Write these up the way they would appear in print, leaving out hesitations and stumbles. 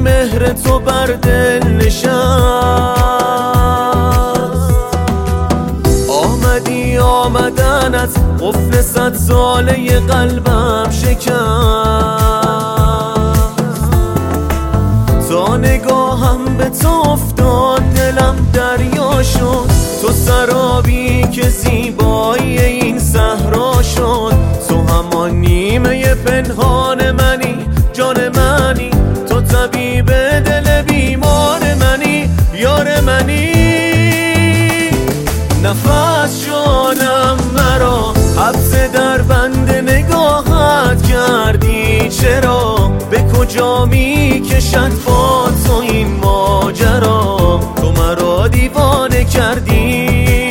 مهر تو بر دل نشست. آمدنت قفل 100 ساله قلبم شکست. تا نگاهم به تو افتاد دلم دریا شد. تو سرابی که زیبایی این صحرا شد. تو همان نیمه پنهان منی، جان منی. تو طبیب دل بیمار منی، یار منی. نفس جانم مرا حبس در بند نگاهت کردی. چرا به کجا می کشد با تو این ماجرا؟ تو مرا دیوانه کردی.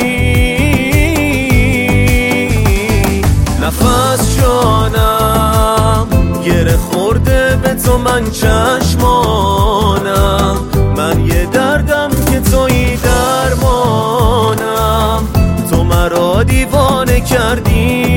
نفس جانم گره خورده به تو، من چشمانم. من یه دردم که تویی درمانم. تو مرا دیوانه کردی.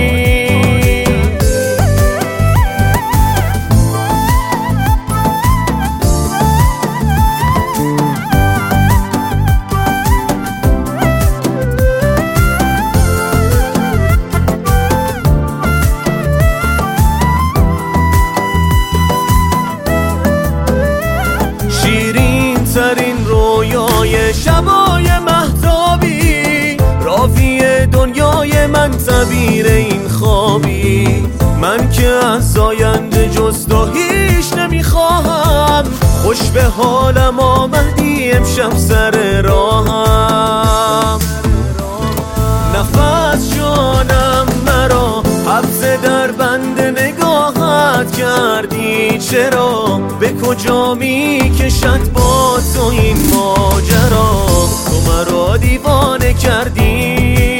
ترین رویای شبای مهتابی، راوی دنیای من تعبیر این خوابی. من که از آینده جز تو هیچ نمیخواهم. خوش به حالم آمدی امشب سر راهم. نفس جانم مرا حبس در بند نگاهت کردی. چرا به کجا می کشد با تو این ماجرا؟ تو مرا دیوانه کردی.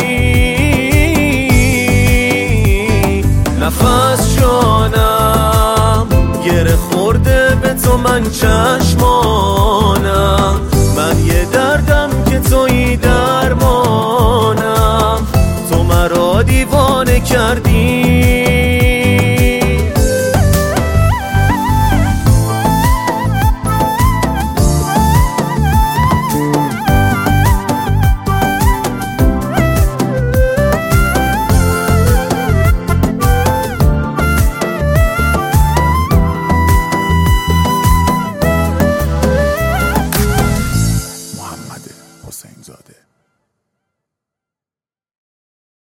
نفس جانم گره خورده به تو، من چشمانم. من یه دردم که تویی درمانم. تو مرا دیوانه کردی.